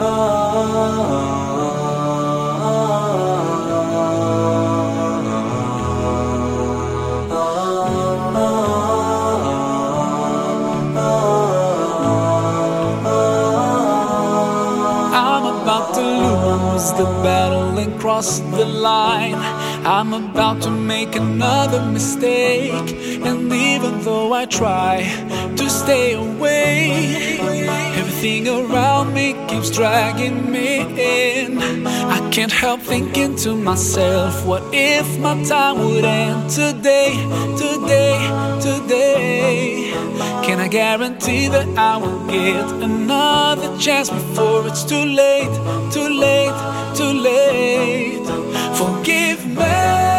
I'm about to lose the battle and cross the line. I'm about to make another mistake. And even though I try to stay away, everything around me keeps dragging me in. I can't help thinking to myself, what if my time would end today, today, today? Can I guarantee that I will get another chance before it's too late, too late, too late? Forgive me.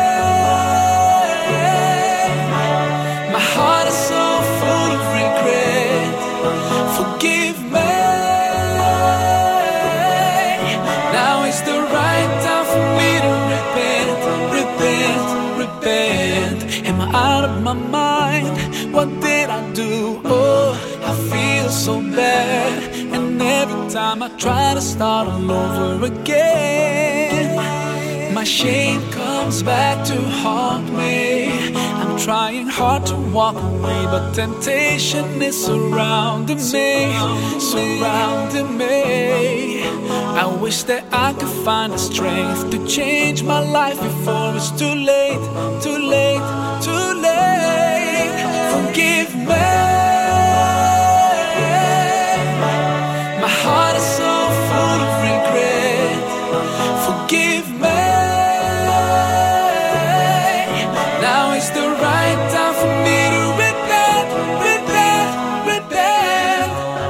My heart is so full of regret. Forgive me. Now is the right time for me to repent, repent, repent. Am I out of my mind? What did I do? Oh, I feel so bad. And every time I try to start all over again, my shame comes back to haunt me. I'm trying hard to walk away, but temptation is surrounding me, surrounding me. I wish that I could find the strength to change my life before it's too late, too late, too late. Forgive me. My heart is so full of regret. Forgive me. Now is the right time for me to repent, repent, repent.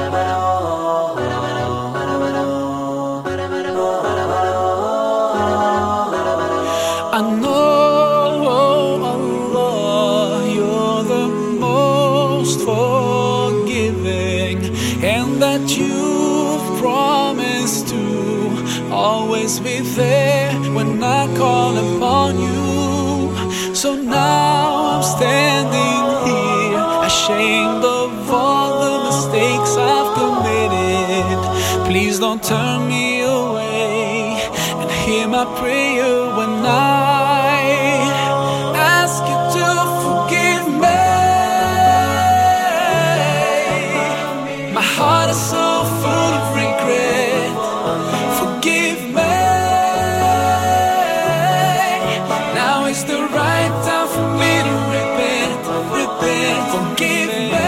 I know, Allah, you're the most forgiving, and that you've promised to always be there when I call upon you. So now I'm standing here, ashamed of all the mistakes I've committed. Please don't turn me away, and hear my prayer when I ask you to forgive me. My heart is so full of regret. Forgive me. Now is the right time for me to repent, repent. Forgive me.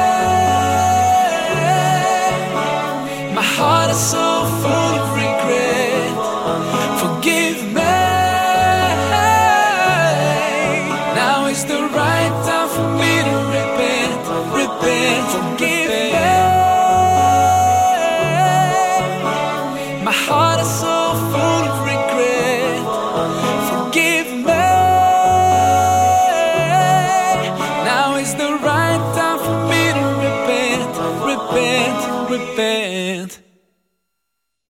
My heart is so full of regret. Forgive me. Now is the right time for me to repent, repent. Forgive me. My heart is so full of regret. Forgive me. Now is the right time for me to repent, repent, repent.